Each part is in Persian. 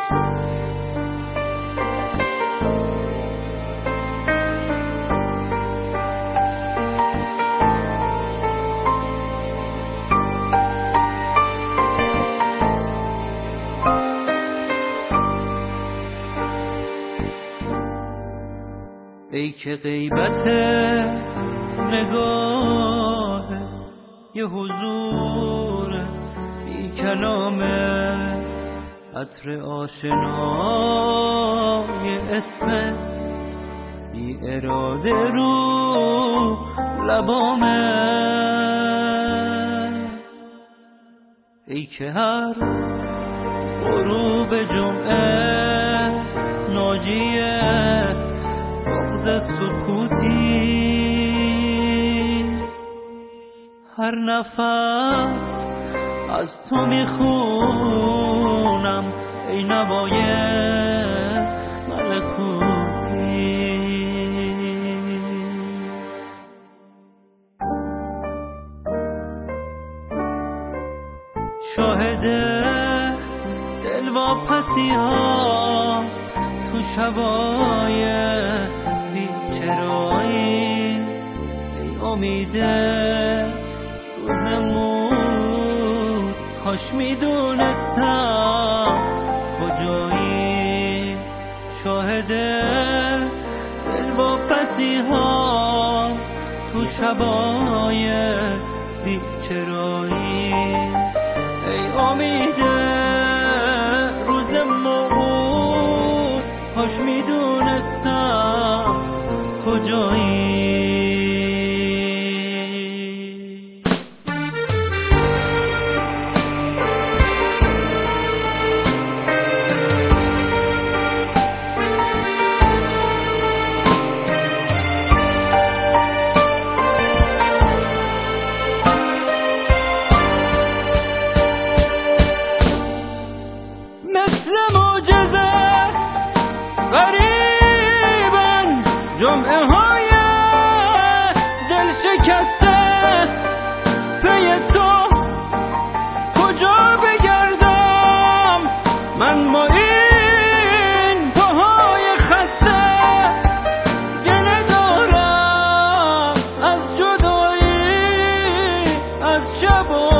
ای که غیبت نگاهت یه حضور بی کلامه، عطر آشنای اسمت بی اراده رو لبامه. ای که هر غروب جمعه ناجیه بغض سکوتی، هر نفس از تو میخونم ای نوای ملکوتی. شاهد دلواپسی ها تو شبای بی‌چرایی، ای امیده روزمون کاش میدونستم کجایی. شاهد دلواپسی ها تو شبای بی‌چرایی، ای امیده روزمون کاش میدونستم کجایی. مثل معجزه غریبن جمعه های دل شکسته، پی تو کجا بگردم من با این پاهای خسته. گله دارم از جدایی، از شب و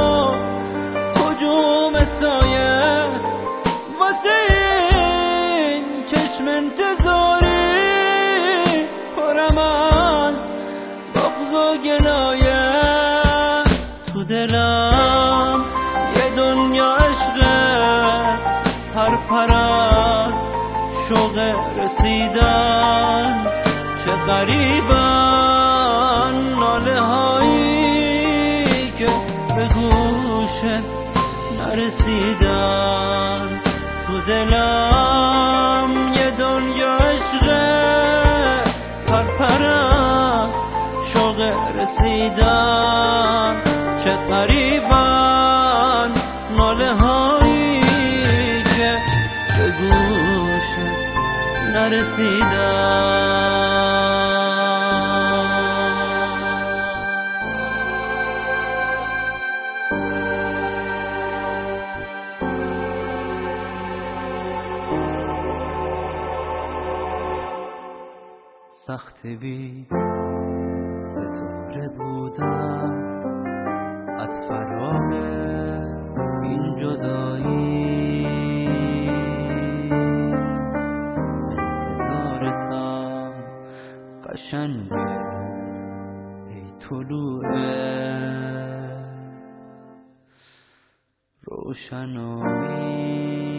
هجوم سایه، واسه این چشم انتظاری پرم از بغض و گلایه. تو دلم یه دنیا عشقه، هر پرست شوق رسیدن. چه غریبن ناله هایی که به گوشت نرسیدن. تو دلم یه دنیا عشقه، هر پرست شوق رسیدن. چه غریبن ناله هایی که به گوشت نرسیدن. سخت بی ستاره بودم از فراق این جدایی، انتظارتم قشنگه ای طلوع روشنایی.